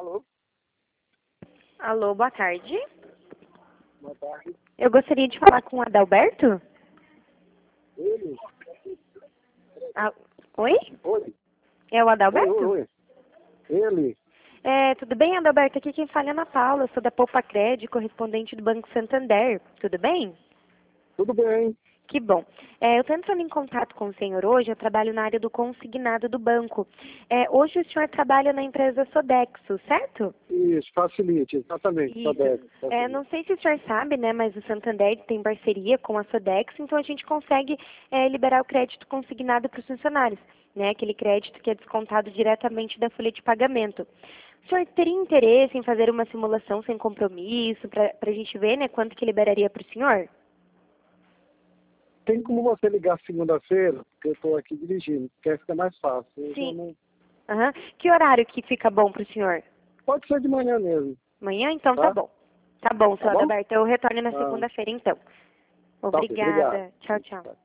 Alô? Alô, boa tarde. Boa tarde. Eu gostaria de falar com o Adalberto. Ele? Ah, oi? Oi. É o Adalberto? Oi. Ele? Tudo bem, Adalberto? Aqui quem fala é a Ana Paula, eu sou da Poupa Cred, correspondente do Banco Santander. Tudo bem? Tudo bem? Que bom. Eu estou entrando em contato com o senhor hoje, eu trabalho na área do consignado do banco. Hoje o senhor trabalha na empresa Sodexo, certo? Isso, facilite, exatamente. Isso. Não sei se o senhor sabe, né, mas o Santander tem parceria com a Sodexo, então a gente consegue liberar o crédito consignado para os funcionários, né, aquele crédito que é descontado diretamente da folha de pagamento. O senhor teria interesse em fazer uma simulação sem compromisso, para a gente ver, né, quanto que liberaria para o senhor? Tem como você ligar segunda-feira, porque eu estou aqui dirigindo, porque fica mais fácil. Eu Sim. não... Aham. Que horário que fica bom para o senhor? Pode ser de manhã mesmo. Amanhã? Então tá Tá? bom. Tá bom, Tá seu bom? Adalberto. Eu retorno na Ah, segunda-feira, então. tá ok, obrigado. Obrigada. Tchau, tchau. Tá.